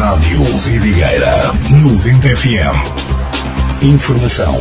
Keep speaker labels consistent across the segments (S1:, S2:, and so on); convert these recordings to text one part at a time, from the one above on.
S1: Rádio Vidigueira 90 FM. Informação.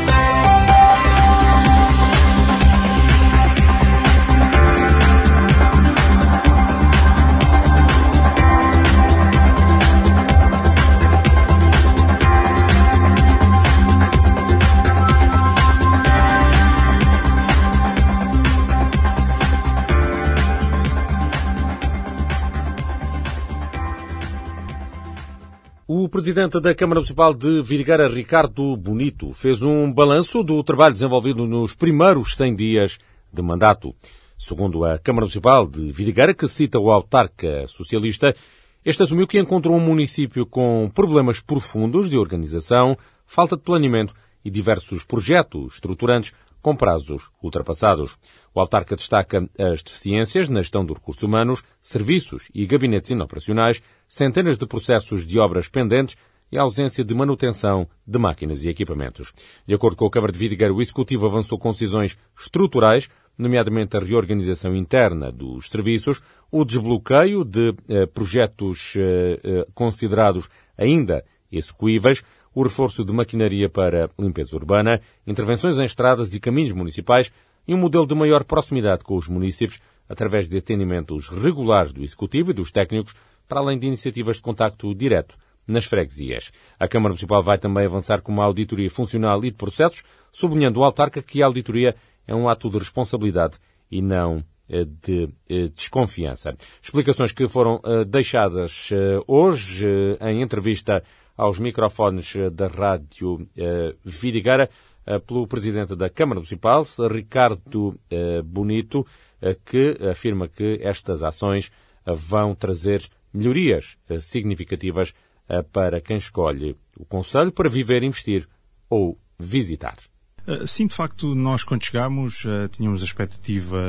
S2: O Presidente da Câmara Municipal de Vidigueira, Ricardo Bonito, fez um balanço do trabalho desenvolvido nos primeiros 100 dias de mandato. Segundo a Câmara Municipal de Vidigueira, que cita o autarca socialista, este assumiu que encontrou um município com problemas profundos de organização, falta de planeamento e diversos projetos estruturantes com prazos ultrapassados. O autarca destaca as deficiências na gestão de recursos humanos, serviços e gabinetes inoperacionais, centenas de processos de obras pendentes e a ausência de manutenção de máquinas e equipamentos. De acordo com a Câmara de Vidigueira, o Executivo avançou com decisões estruturais, nomeadamente a reorganização interna dos serviços, o desbloqueio de projetos considerados ainda execuíveis, o reforço de maquinaria para limpeza urbana, intervenções em estradas e caminhos municipais e um modelo de maior proximidade com os municípios através de atendimentos regulares do Executivo e dos técnicos, para além de iniciativas de contacto direto nas freguesias. A Câmara Municipal vai também avançar com uma auditoria funcional e de processos, sublinhando o autarca que a auditoria é um ato de responsabilidade e não de desconfiança. Explicações que foram deixadas hoje em entrevista aos microfones da Rádio Vidigueira pelo Presidente da Câmara Municipal, Ricardo Bonito, que afirma que estas ações vão trazer melhorias significativas para quem escolhe o concelho para viver, investir ou visitar.
S3: Sim, de facto, nós quando chegámos tínhamos a expectativa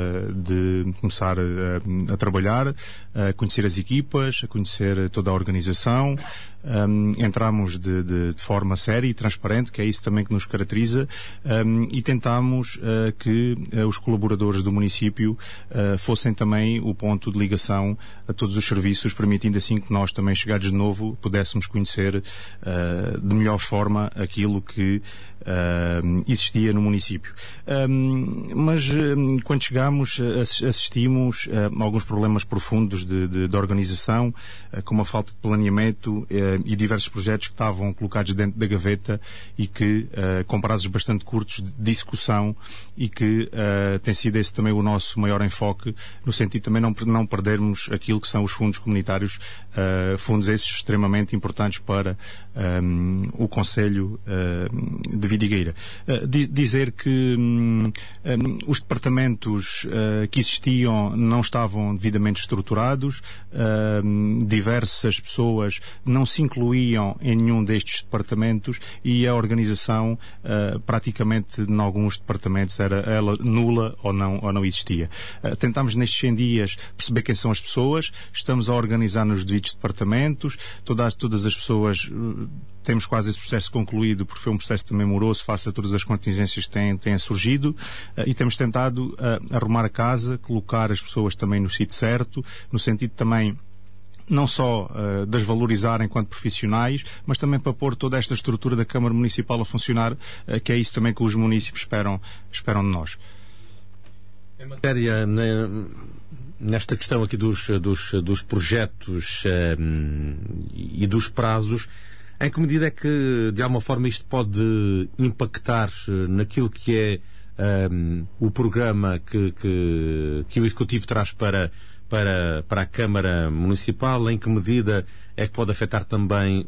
S3: de começar a trabalhar, a conhecer as equipas, a conhecer toda a organização. Entramos de forma séria e transparente, que é isso também que nos caracteriza, e tentámos que os colaboradores do município fossem também o ponto de ligação a todos os serviços, permitindo assim que nós também, chegados de novo, pudéssemos conhecer de melhor forma aquilo que existia no município. Mas quando chegámos assistimos a alguns problemas profundos de organização, como a falta de planeamento e diversos projetos que estavam colocados dentro da gaveta e que com prazos bastante curtos de execução, e que tem sido esse também o nosso maior enfoque, no sentido também não perdermos aquilo que são os fundos comunitários, fundos esses extremamente importantes para o Concelho de Vidigueira. Dizer que os departamentos que existiam não estavam devidamente estruturados, diversas pessoas não se incluíam em nenhum destes departamentos e a organização praticamente em alguns departamentos era ela nula ou não existia. Tentámos nestes 100 dias perceber quem são as pessoas, estamos a organizar nos devidos departamentos, todas as pessoas. Temos quase esse processo concluído, porque foi um processo também moroso face a todas as contingências que têm surgido, e temos tentado arrumar a casa, colocar as pessoas também no sítio certo, no sentido também não só das valorizar enquanto profissionais, mas também para pôr toda esta estrutura da Câmara Municipal a funcionar, que é isso também que os municípios esperam de nós.
S2: Em matéria, nesta questão aqui dos projetos e dos prazos, em que medida é que, de alguma forma, isto pode impactar naquilo que é o programa que o Executivo traz para a Câmara Municipal? Em que medida é que pode afetar também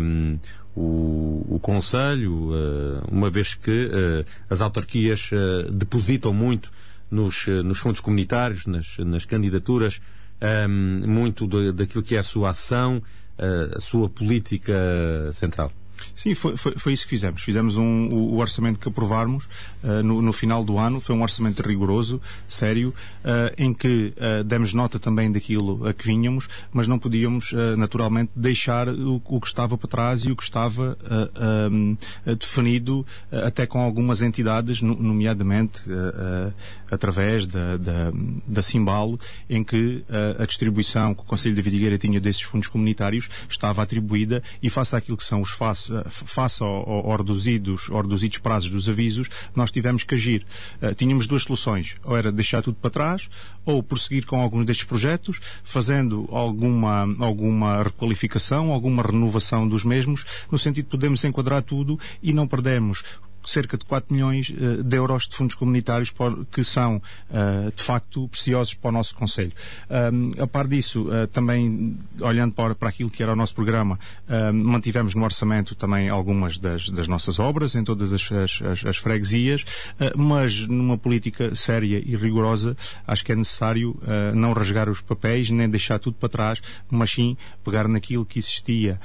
S2: o Concelho, uma vez que as autarquias depositam muito nos fundos comunitários, nas candidaturas, muito daquilo que é a sua ação, a sua política central?
S3: Sim, foi isso que fizemos. Fizemos o orçamento que aprovámos no final do ano. Foi um orçamento rigoroso, sério, em que demos nota também daquilo a que vínhamos, mas não podíamos, naturalmente, deixar o que estava para trás e o que estava definido até com algumas entidades, nomeadamente através da Simbalo, em que a distribuição que o Conselho da Vidigueira tinha desses fundos comunitários estava atribuída, e face àquilo que são os face aos reduzidos prazos dos avisos, nós tivemos que agir. Tínhamos duas soluções: ou era deixar tudo para trás, ou prosseguir com alguns destes projetos, fazendo alguma requalificação, alguma renovação dos mesmos, no sentido de podermos enquadrar tudo e não perdermos cerca de 4 milhões de euros de fundos comunitários que são, de facto, preciosos para o nosso Conselho. A par disso, também, olhando para aquilo que era o nosso programa, mantivemos no orçamento também algumas das nossas obras em todas as freguesias, mas numa política séria e rigorosa, acho que é necessário não rasgar os papéis, nem deixar tudo para trás, mas sim pegar naquilo que existia,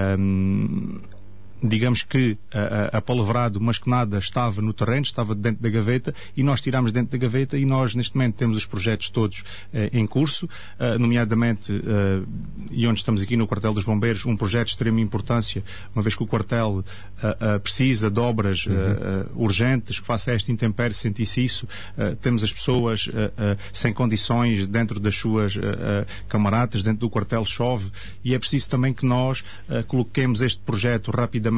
S3: digamos que apalavrado, mas que nada estava no terreno, estava dentro da gaveta, e nós tirámos dentro da gaveta, e nós neste momento temos os projetos todos em curso, nomeadamente, e onde estamos aqui no quartel dos bombeiros, um projeto de extrema importância, uma vez que o quartel precisa de obras urgentes, que faça esta intempérie, sentisse isso. Temos as pessoas sem condições dentro das suas camaradas, dentro do quartel chove, e é preciso também que nós coloquemos este projeto rapidamente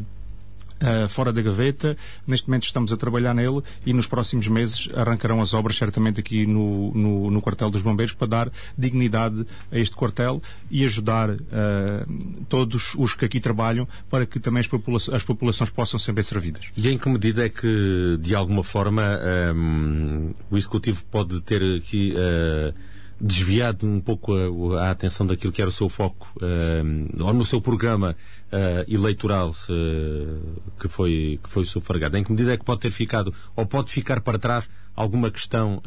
S3: fora da gaveta. Neste momento estamos a trabalhar nele, e nos próximos meses arrancarão as obras certamente aqui no quartel dos bombeiros, para dar dignidade a este quartel e ajudar todos os que aqui trabalham, para que também as populações possam ser bem servidas.
S2: E em que medida é que, de alguma forma, o Executivo pode ter aqui desviado um pouco a atenção daquilo que era o seu foco, ou no seu programa eleitoral que foi sufragado? Em que medida é que pode ter ficado, ou pode ficar para trás, alguma questão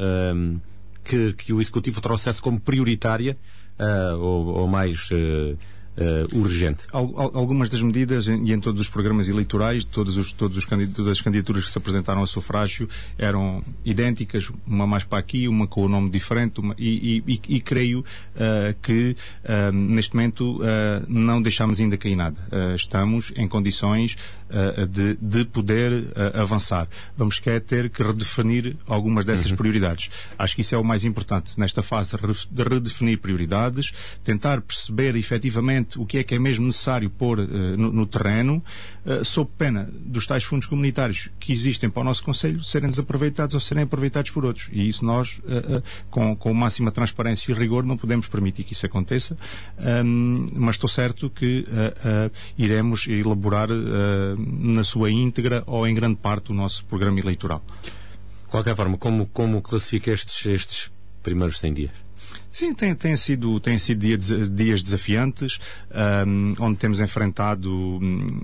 S2: que o Executivo trouxesse como prioritária ou mais urgente?
S3: Algumas das medidas, e em todos os programas eleitorais, todas as candidaturas que se apresentaram a sufrágio eram idênticas, uma mais para aqui, uma com o nome diferente, e creio que neste momento não deixamos ainda cair nada. Estamos em condições de poder avançar. Vamos ter que redefinir algumas dessas prioridades. Acho que isso é o mais importante nesta fase, de redefinir prioridades, tentar perceber efetivamente o que é mesmo necessário pôr no terreno, sob pena dos tais fundos comunitários que existem para o nosso Conselho serem desaproveitados ou serem aproveitados por outros. E isso nós, com máxima transparência e rigor, não podemos permitir que isso aconteça, mas estou certo que iremos elaborar na sua íntegra ou em grande parte o nosso programa eleitoral.
S2: De qualquer forma, como classifica estes primeiros 100 dias?
S3: Sim, têm sido dias desafiantes, onde temos enfrentado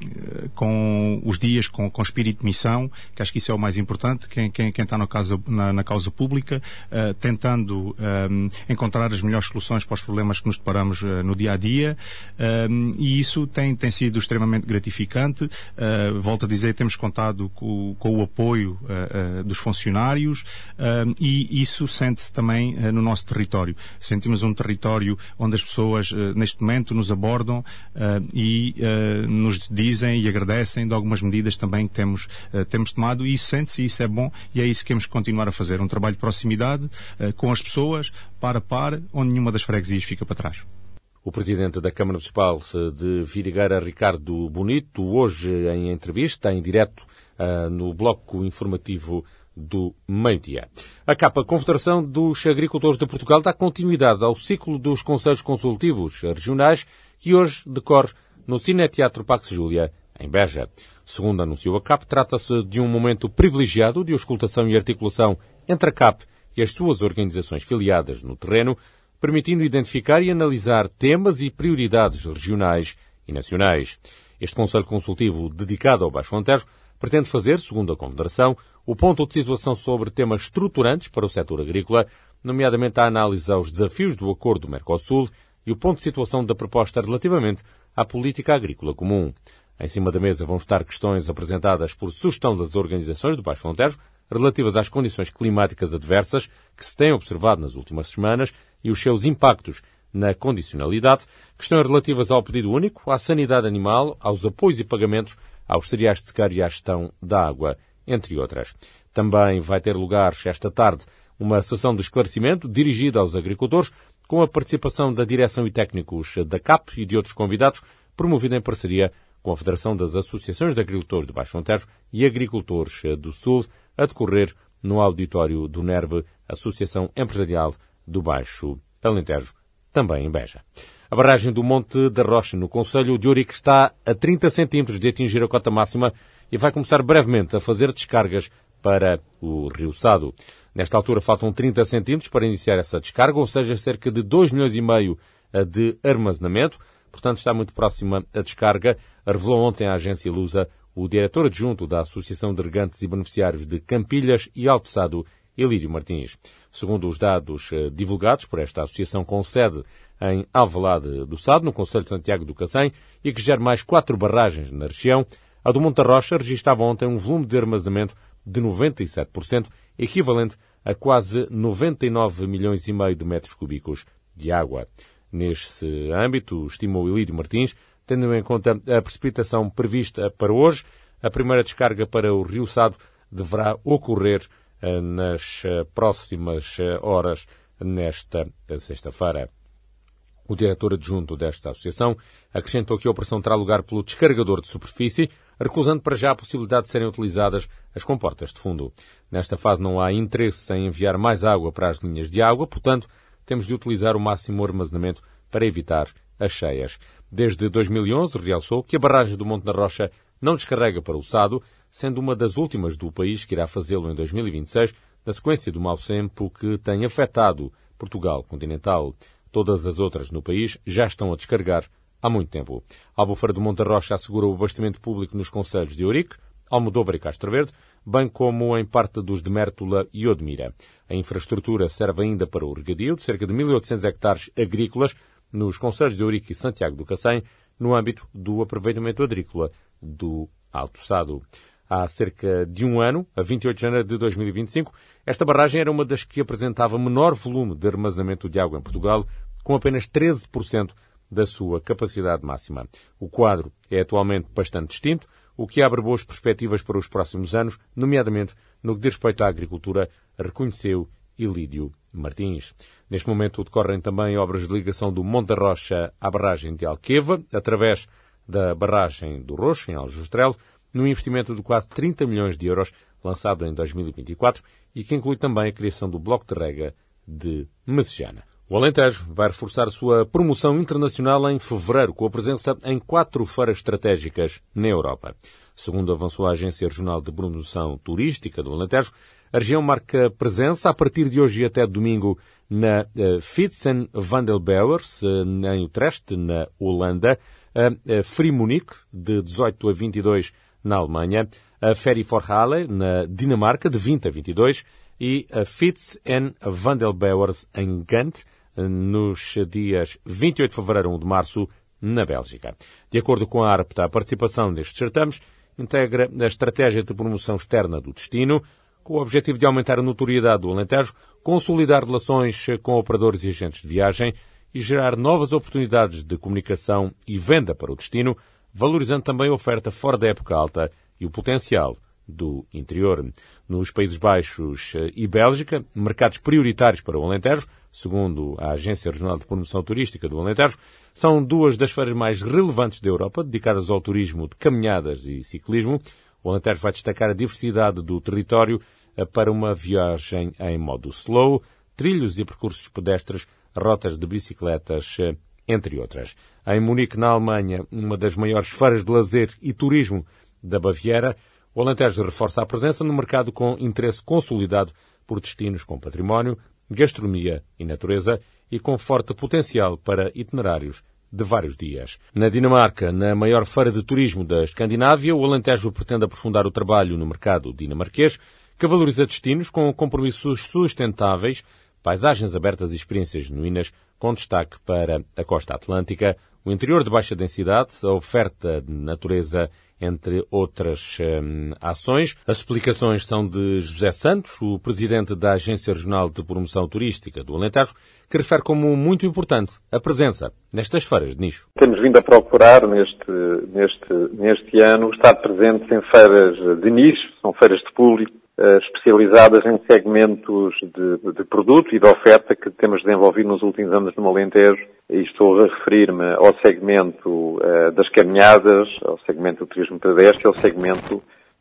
S3: com os dias com espírito de missão, que acho que isso é o mais importante, quem está na causa pública, tentando encontrar as melhores soluções para os problemas que nos deparamos no dia a dia, e isso tem sido extremamente gratificante. Volto a dizer, temos contado com o apoio dos funcionários, e isso sente-se também no nosso território. Sentimos um território onde as pessoas, neste momento, nos abordam e nos dizem e agradecem de algumas medidas também que temos tomado, e isso sente-se, e isso é bom, e é isso que temos que continuar a fazer. Um trabalho de proximidade com as pessoas, par a par, onde nenhuma das freguesias fica para trás.
S2: O Presidente da Câmara Municipal de Vidigueira, Ricardo Bonito, hoje em entrevista, em direto no bloco informativo do meio-dia. A CAP, a Confederação dos Agricultores de Portugal, dá continuidade ao ciclo dos Conselhos Consultivos Regionais, que hoje decorre no Cineteatro Pax Júlia, em Beja. Segundo anunciou a CAP, trata-se de um momento privilegiado de auscultação e articulação entre a CAP e as suas organizações filiadas no terreno, permitindo identificar e analisar temas e prioridades regionais e nacionais. Este Conselho Consultivo, dedicado ao Baixo Alentejo, pretende fazer, segundo a Confederação, o ponto de situação sobre temas estruturantes para o setor agrícola, nomeadamente a análise aos desafios do Acordo do Mercosul e o ponto de situação da proposta relativamente à política agrícola comum. Em cima da mesa vão estar questões apresentadas por sugestão das organizações do Baixo Alentejo, relativas às condições climáticas adversas que se têm observado nas últimas semanas e os seus impactos na condicionalidade, questões relativas ao pedido único, à sanidade animal, aos apoios e pagamentos, aos cereais de secário e à gestão da água, entre outras. Também vai ter lugar esta tarde uma sessão de esclarecimento dirigida aos agricultores, com a participação da direção e técnicos da CAP e de outros convidados, promovida em parceria com a Federação das Associações de Agricultores do Baixo Alentejo e Agricultores do Sul, a decorrer no auditório do NERB, Associação Empresarial do Baixo Alentejo, também em Beja. A barragem do Monte da Rocha, no concelho de Ourique, está a 30 centímetros de atingir a cota máxima e vai começar brevemente a fazer descargas para o Rio Sado. Nesta altura faltam 30 centímetros para iniciar essa descarga, ou seja, cerca de 2,5 milhões de armazenamento. Portanto, está muito próxima a descarga, revelou ontem à agência Lusa o diretor adjunto da Associação de Regantes e Beneficiários de Campilhas e Alto Sado, Elídio Martins. Segundo os dados divulgados por esta associação com sede em Alvalade do Sado, no concelho de Santiago do Cacém, e que gera mais 4 barragens na região, a do Monte da Rocha registrava ontem um volume de armazenamento de 97%, equivalente a quase 99 milhões e meio de metros cúbicos de água. Neste âmbito, estimou Elídio Martins, tendo em conta a precipitação prevista para hoje, a primeira descarga para o Rio Sado deverá ocorrer nas próximas horas nesta sexta-feira. O diretor adjunto desta associação acrescentou que a operação terá lugar pelo descarregador de superfície, recusando para já a possibilidade de serem utilizadas as comportas de fundo. Nesta fase não há interesse em enviar mais água para as linhas de água, portanto, temos de utilizar o máximo armazenamento para evitar as cheias. Desde 2011, realçou que a barragem do Monte da Rocha não descarrega para o Sado, sendo uma das últimas do país que irá fazê-lo em 2026, na sequência do mau tempo que tem afetado Portugal continental. Todas as outras no país já estão a descarregar há muito tempo. A Albufeira do Monte da Rocha assegura o abastecimento público nos concelhos de Ourique, Almodóvar e Castro Verde, bem como em parte dos de Mértola e Odmira. A infraestrutura serve ainda para o regadio de cerca de 1.800 hectares agrícolas nos concelhos de Ourique e Santiago do Cacém, no âmbito do aproveitamento agrícola do Alto Sado. Há cerca de um ano, a 28 de janeiro de 2025, esta barragem era uma das que apresentava menor volume de armazenamento de água em Portugal, com apenas 13% da sua capacidade máxima. O quadro é atualmente bastante distinto, o que abre boas perspectivas para os próximos anos, nomeadamente no que diz respeito à agricultura, reconheceu Elídio Martins. Neste momento decorrem também obras de ligação do Monte da Rocha à barragem de Alqueva, através da barragem do Roxo, em Aljustrel, num investimento de quase 30 milhões de euros, lançado em 2024, e que inclui também a criação do bloco de rega de Messejana. O Alentejo vai reforçar a sua promoção internacional em fevereiro, com a presença em 4 feiras estratégicas na Europa. Segundo avançou a Agência Regional de Promoção Turística do Alentejo, a região marca presença a partir de hoje e até domingo na Fietsen Wandelbouwers, em Utrecht, na Holanda, a Free Munich, de 18 a 22 na Alemanha, a Ferry for Halle, na Dinamarca, de 20 a 22, e a Fietsen Wandelbouwers em Ghent, nos dias 28 de fevereiro e 1 de março, na Bélgica. De acordo com a ARPTA, a participação nestes certames integra a estratégia de promoção externa do destino, com o objetivo de aumentar a notoriedade do Alentejo, consolidar relações com operadores e agentes de viagem e gerar novas oportunidades de comunicação e venda para o destino, valorizando também a oferta fora da época alta e o potencial do interior. Nos Países Baixos e Bélgica, mercados prioritários para o Alentejo, segundo a Agência Regional de Promoção Turística do Alentejo, são 2 das feiras mais relevantes da Europa, dedicadas ao turismo de caminhadas e ciclismo. O Alentejo vai destacar a diversidade do território para uma viagem em modo slow, trilhos e percursos pedestres, rotas de bicicletas, entre outras. Em Munique, na Alemanha, uma das maiores feiras de lazer e turismo da Baviera, o Alentejo reforça a presença no mercado com interesse consolidado por destinos com património, gastronomia e natureza e com forte potencial para itinerários de vários dias. Na Dinamarca, na maior feira de turismo da Escandinávia, o Alentejo pretende aprofundar o trabalho no mercado dinamarquês, que valoriza destinos com compromissos sustentáveis, paisagens abertas e experiências genuínas, com destaque para a costa atlântica, o interior de baixa densidade, a oferta de natureza, entre outras ações. As explicações são de José Santos, o presidente da Agência Regional de Promoção Turística do Alentejo, que refere como muito importante a presença nestas feiras de nicho.
S4: Temos vindo a procurar neste ano estar presentes em feiras de nicho, são feiras de público, especializadas em segmentos de produto e de oferta que temos desenvolvido nos últimos anos no Alentejo. E estou a referir-me ao segmento das caminhadas, ao segmento do turismo pedestre, ao segmento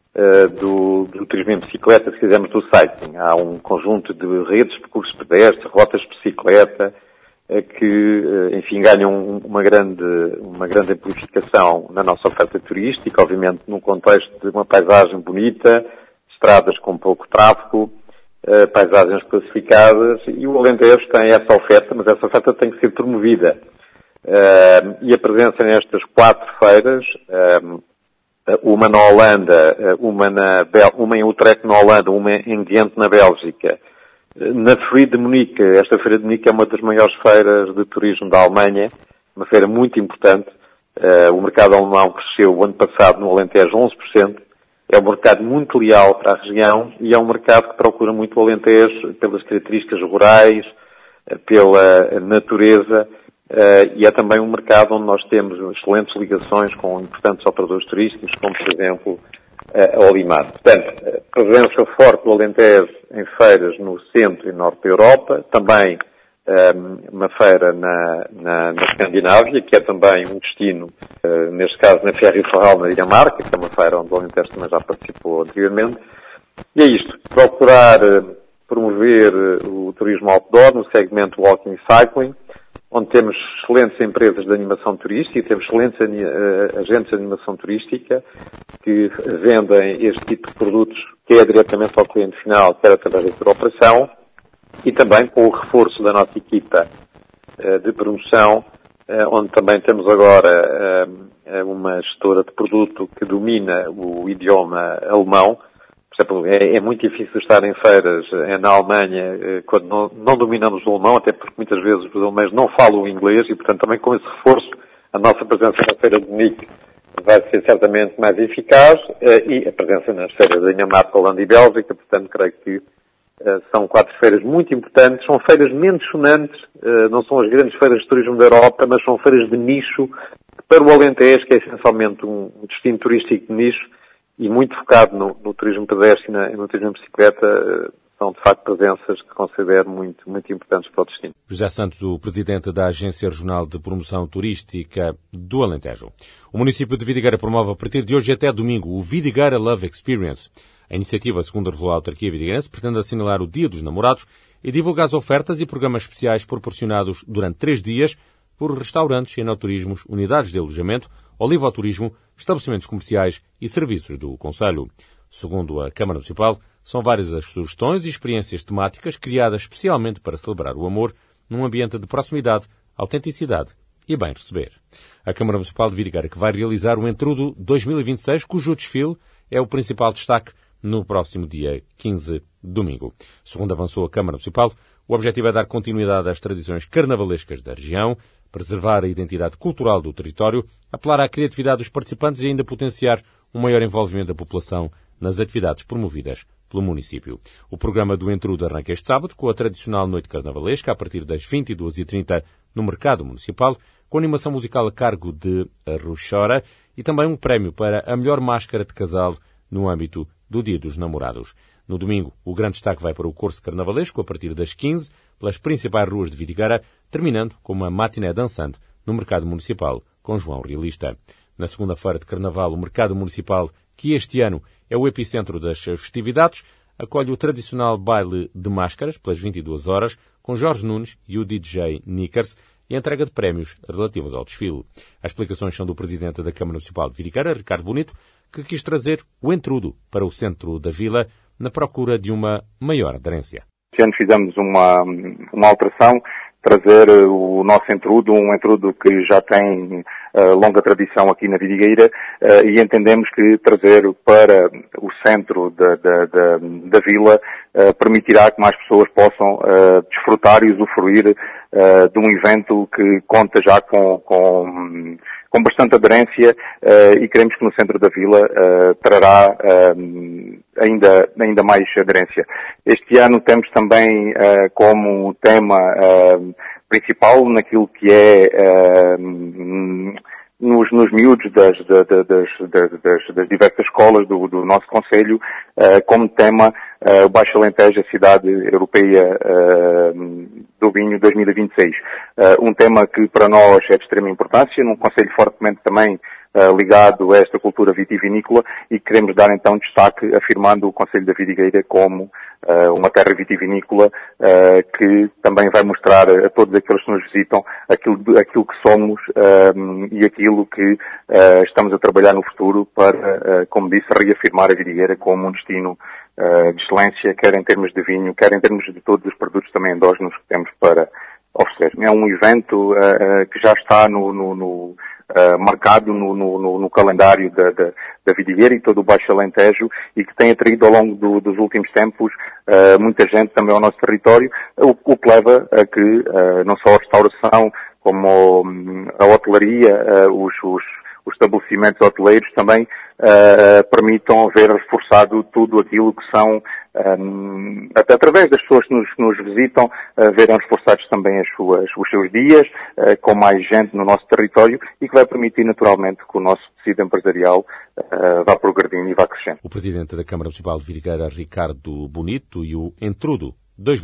S4: do turismo em bicicleta, se quisermos, do cycling. Há um conjunto de redes de percursos pedestres, rotas de bicicleta, que, enfim, ganham uma grande amplificação na nossa oferta turística, obviamente num contexto de uma paisagem bonita, estradas com pouco tráfego, paisagens classificadas, e o Alentejo tem essa oferta, mas essa oferta tem que ser promovida. E a presença nestas 4 feiras, uma na Holanda, uma em Utrecht na Holanda, uma em Ghent na Bélgica, na Feira de Munique. Esta Feira de Munique é uma das maiores feiras de turismo da Alemanha, uma feira muito importante. O mercado alemão cresceu o ano passado no Alentejo 11%. É um mercado muito leal para a região e é um mercado que procura muito o Alentejo pelas características rurais, pela natureza, e é também um mercado onde nós temos excelentes ligações com importantes operadores turísticos, como por exemplo a Olimar. Portanto, presença forte do Alentejo em feiras no centro e norte da Europa, também uma feira na Escandinávia, que é também um destino, neste caso na Ferry-Ferral, na Dinamarca, que é uma feira onde o Alentejo também já participou anteriormente. E é isto, procurar promover o turismo outdoor no segmento walking e cycling, onde temos excelentes empresas de animação turística, temos excelentes agentes de animação turística que vendem este tipo de produtos, quer diretamente ao cliente final, quer através da sua operação, e também com o reforço da nossa equipa de promoção, onde também temos agora uma gestora de produto que domina o idioma alemão. Por exemplo, é muito difícil estar em feiras na Alemanha quando não dominamos o alemão, até porque muitas vezes os alemães não falam o inglês e, portanto, também com esse reforço, a nossa presença na Feira de Munique vai ser certamente mais eficaz, e a presença nas feiras da Dinamarca, Holanda e Bélgica. Portanto, creio que são 4 feiras muito importantes, são feiras menos sonantes, não são as grandes feiras de turismo da Europa, mas são feiras de nicho para o Alentejo, que é essencialmente um destino turístico de nicho e muito focado no turismo pedestre e no turismo de bicicleta. São de facto presenças que considero muito, muito importantes para o destino.
S2: José Santos, o presidente da Agência Regional de Promoção Turística do Alentejo. O município de Vidigueira promove a partir de hoje até domingo o Vidigueira Love Experience. A iniciativa, segundo revelou a autarquia vidigueirense, pretende assinalar o Dia dos Namorados e divulgar as ofertas e programas especiais proporcionados durante 3 dias por restaurantes, enoturismos, unidades de alojamento, olivoturismo, estabelecimentos comerciais e serviços do concelho. Segundo a Câmara Municipal, são várias as sugestões e experiências temáticas criadas especialmente para celebrar o amor num ambiente de proximidade, autenticidade e bem receber. A Câmara Municipal de Vidigueira, que vai realizar o Entrudo 2026, cujo desfile é o principal destaque no próximo dia 15, domingo. Segundo avançou a Câmara Municipal, o objetivo é dar continuidade às tradições carnavalescas da região, preservar a identidade cultural do território, apelar à criatividade dos participantes e ainda potenciar um maior envolvimento da população nas atividades promovidas pelo município. O programa do Entrudo arranca este sábado com a tradicional noite carnavalesca a partir das 22h30 no Mercado Municipal, com animação musical a cargo de Ruxora e também um prémio para a melhor máscara de casal no âmbito do Dia dos Namorados. No domingo, o grande destaque vai para o curso carnavalesco a partir das 15 pelas principais ruas de Vidigueira, terminando com uma matiné dançante no Mercado Municipal com João Realista. Na segunda-feira de Carnaval, o Mercado Municipal, que este ano é o epicentro das festividades, acolhe o tradicional baile de máscaras pelas 22 horas com Jorge Nunes e o DJ Nickers e a entrega de prémios relativos ao desfile. As explicações são do Presidente da Câmara Municipal de Vidigueira, Ricardo Bonito, que quis trazer o Entrudo para o centro da vila na procura de uma maior aderência.
S5: Este ano fizemos uma alteração, trazer o nosso entrudo, um entrudo que já tem longa tradição aqui na Vidigueira, e entendemos que trazer para o centro da vila permitirá que mais pessoas possam desfrutar e usufruir de um evento que conta já com bastante aderência e queremos que no centro da vila trará ainda mais aderência. Este ano temos também como tema principal naquilo que é nos miúdos das diversas escolas do nosso concelho, como tema o Baixo Alentejo, a cidade europeia do vinho 2026. Um tema que para nós é de extrema importância, num concelho fortemente também ligado a esta cultura vitivinícola, e queremos dar então destaque afirmando o Concelho da Vidigueira como uma terra vitivinícola que também vai mostrar a todos aqueles que nos visitam aquilo que somos e aquilo que estamos a trabalhar no futuro para, como disse, reafirmar a Vidigueira como um destino de excelência, quer em termos de vinho, quer em termos de todos os produtos também endógenos que temos para oferecer. É um evento que já está marcado no calendário da Vidigueira e todo o Baixo Alentejo, e que tem atraído ao longo dos últimos tempos muita gente também ao nosso território, o que leva a que não só a restauração como a hotelaria, os estabelecimentos hoteleiros também permitam ver reforçado tudo aquilo que são, até através das pessoas que nos visitam, verem reforçados também os seus dias, com mais gente no nosso território, e que vai permitir naturalmente que o nosso tecido empresarial vá progredindo e vá crescendo.
S2: O Presidente da Câmara Municipal de Vidigueira, Ricardo Bonito, e o Entrudo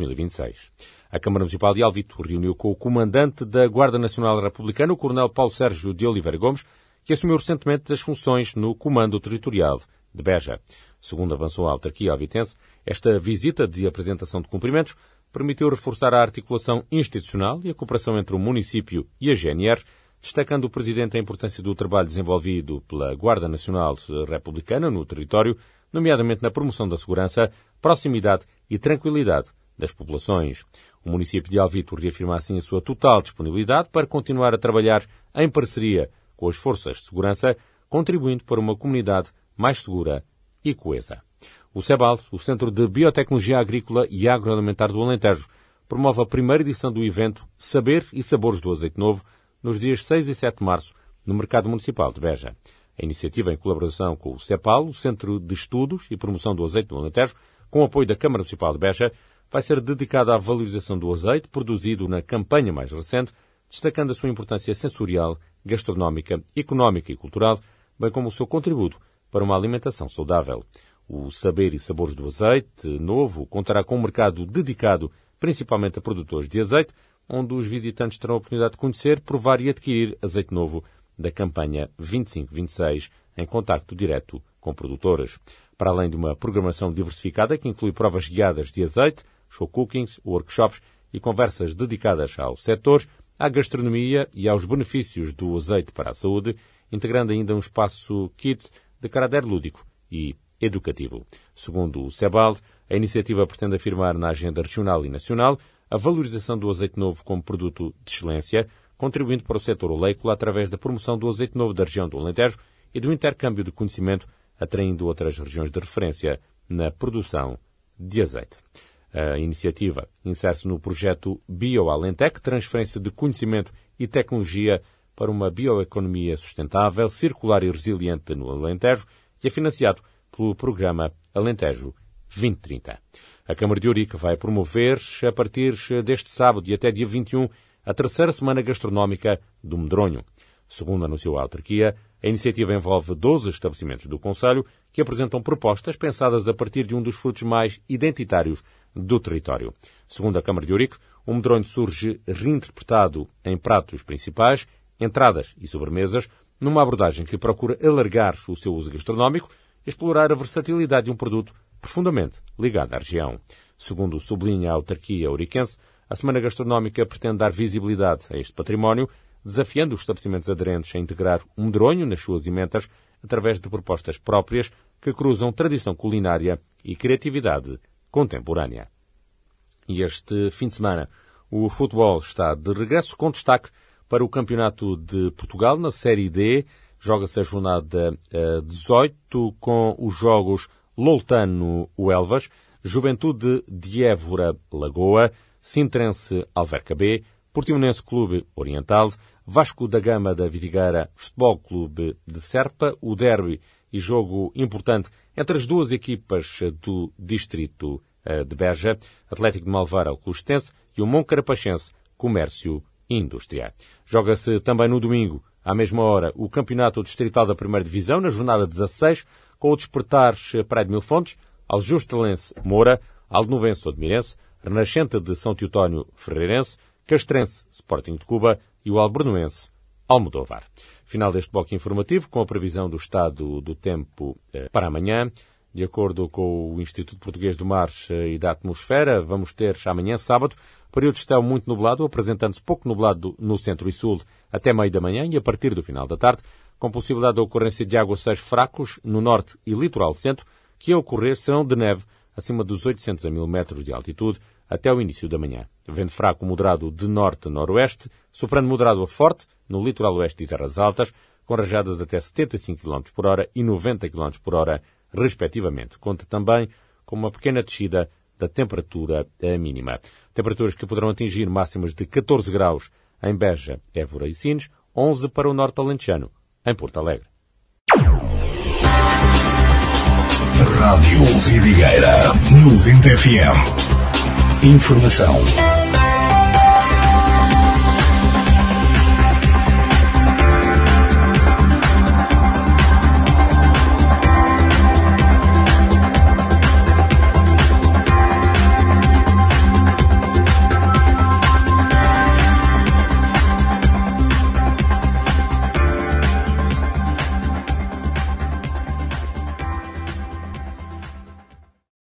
S2: 2026. A Câmara Municipal de Alvito reuniu com o Comandante da Guarda Nacional Republicana, o Coronel Paulo Sérgio de Oliveira Gomes, que assumiu recentemente as funções no Comando Territorial de Beja. Segundo avançou a autarquia alvitense, esta visita de apresentação de cumprimentos permitiu reforçar a articulação institucional e a cooperação entre o município e a GNR, destacando o Presidente a importância do trabalho desenvolvido pela Guarda Nacional Republicana no território, nomeadamente na promoção da segurança, proximidade e tranquilidade das populações. O município de Alvito reafirma assim a sua total disponibilidade para continuar a trabalhar em parceria com as forças de segurança, contribuindo para uma comunidade mais segura e coesa. O CEBAL, o Centro de Biotecnologia Agrícola e Agroalimentar do Alentejo, promove a primeira edição do evento Saber e Sabores do Azeite Novo, nos dias 6 e 7 de março, no Mercado Municipal de Beja. A iniciativa, em colaboração com o CEPAL, o Centro de Estudos e Promoção do Azeite do Alentejo, com o apoio da Câmara Municipal de Beja, vai ser dedicada à valorização do azeite produzido na campanha mais recente, destacando a sua importância sensorial, gastronómica, económica e cultural, bem como o seu contributo para uma alimentação saudável. O Saber e Sabores do Azeite Novo contará com um mercado dedicado principalmente a produtores de azeite, onde os visitantes terão a oportunidade de conhecer, provar e adquirir azeite novo da campanha 25-26, em contacto direto com produtores. Para além de uma programação diversificada que inclui provas guiadas de azeite, show cookings, workshops e conversas dedicadas ao setor, à gastronomia e aos benefícios do azeite para a saúde, integrando ainda um espaço Kids de caráter lúdico e educativo. Segundo o CEBAL, a iniciativa pretende afirmar na agenda regional e nacional a valorização do azeite novo como produto de excelência, contribuindo para o setor oleícola através da promoção do azeite novo da região do Alentejo e do intercâmbio de conhecimento, atraindo outras regiões de referência na produção de azeite. A iniciativa insere-se no projeto BioAlentec, transferência de conhecimento e tecnologia para uma bioeconomia sustentável, circular e resiliente no Alentejo, que é financiado pelo programa Alentejo 2030. A Câmara de Ourique vai promover, a partir deste sábado e até dia 21, a terceira semana gastronómica do Medronho. Segundo anunciou a autarquia, a iniciativa envolve 12 estabelecimentos do concelho que apresentam propostas pensadas a partir de um dos frutos mais identitários do território. Segundo a Câmara de Ourique, o Medronho surge reinterpretado em pratos principais, entradas e sobremesas, numa abordagem que procura alargar o seu uso gastronómico e explorar a versatilidade de um produto profundamente ligado à região. Segundo sublinha a autarquia ouriquense, a Semana Gastronómica pretende dar visibilidade a este património, desafiando os estabelecimentos aderentes a integrar o medronho nas suas emendas através de propostas próprias que cruzam tradição culinária e criatividade contemporânea. E este fim de semana, o futebol está de regresso, com destaque para o Campeonato de Portugal na Série D. Joga-se a jornada 18 com os jogos Loutano-Elvas, Juventude de Évora-Lagoa, Sintrense-Alverca B, Portimonense Clube Oriental, Vasco da Gama da Vidigueira Futebol Clube de Serpa, o derby e jogo importante entre as duas equipas do distrito de Beja, Atlético de Malvar Alcostense e o Moncarapachense Comércio e Indústria. Joga-se também no domingo, à mesma hora, o Campeonato Distrital da Primeira Divisão, na jornada 16, com o Despertares Praia de Mil Fontes, Aljustalense Moura, Alnovense Odmirense, Renascente de São Teotónio Ferreirense, Castrense Sporting de Cuba e o Albornoense Almodóvar. Final deste bloco informativo com a previsão do estado do tempo para amanhã. De acordo com o Instituto Português do Mar e da Atmosfera, vamos ter amanhã, sábado, período de céu muito nublado, apresentando-se pouco nublado no centro e sul até meio da manhã e a partir do final da tarde, com possibilidade de ocorrência de aguaceiros fracos no norte e litoral centro, que a ocorrer serão de neve acima dos 800 a 1000 metros de altitude até o início da manhã. Vento fraco moderado de norte a noroeste, soprando moderado a forte no litoral oeste e terras altas, com rajadas até 75 km por hora e 90 km por hora, respectivamente. Conta também com uma pequena descida da temperatura mínima. Temperaturas que poderão atingir máximas de 14 graus em Beja, Évora e Sines, 11 para o norte alentejano, em Porto Alegre.
S1: Rádio Vidigueira 90 FM. Informação